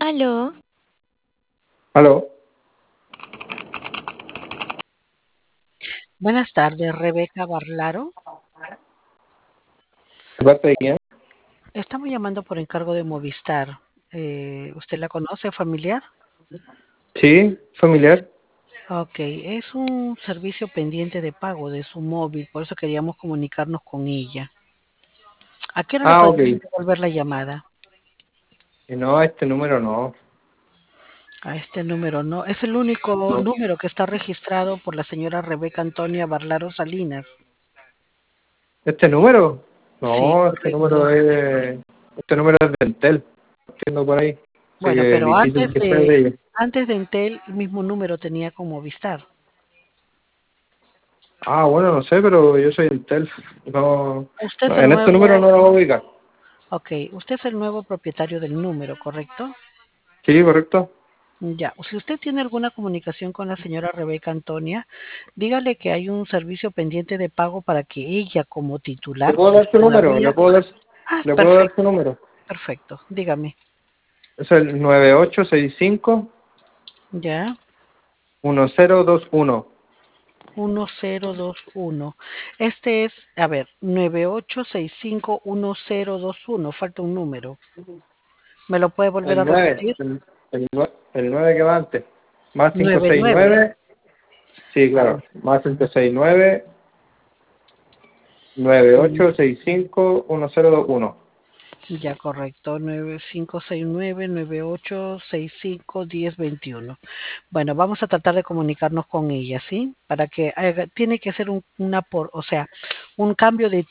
Aló, Aló, Buenas tardes, Rebeca Barlaro. ¿de parte de quién? Estamos llamando por encargo de Movistar. ¿Usted la conoce, familiar? Sí, familiar. Ok, es un servicio pendiente de pago de su móvil, por eso queríamos comunicarnos con ella. ¿A qué hora le Ah, ok. podemos devolver la llamada? Y no, este número no. A este número no. Es el único No. número que está registrado por la señora Rebeca Antonia Barlaro Salinas. ¿Este número? Sí, No, correcto. este número es de Entel. Entiendo por ahí. Así Bueno, que pero difícil que sea de ella. antes de Entel, el mismo número tenía con Movistar. Ah, bueno, no sé, pero yo soy Entel. No, Usted es no, el en este número nuevo. no lo voy a ubicar. Ok, usted es el nuevo propietario del número, ¿correcto? Sí, correcto. Ya, si usted tiene alguna comunicación con la señora Rebeca Antonia, dígale que hay un servicio pendiente de pago para que ella como ¿Le titular, puedo pues dar su número? todavía... Ah, ¿Le puedo dar su perfecto, número? perfecto. Dígame. Es el 9865 Ya, 1021. 1021. Este es, a ver, 98651021. Falta un número. ¿Me lo puede volver El a 9, repetir? el 9 que va antes. Más 99. 569. Sí, A claro. ver. Más 569 9865 1021. Ya correcto, 9569-9865-1021. Bueno, vamos a tratar de comunicarnos con ella, ¿sí? Para que tiene que hacer un cambio de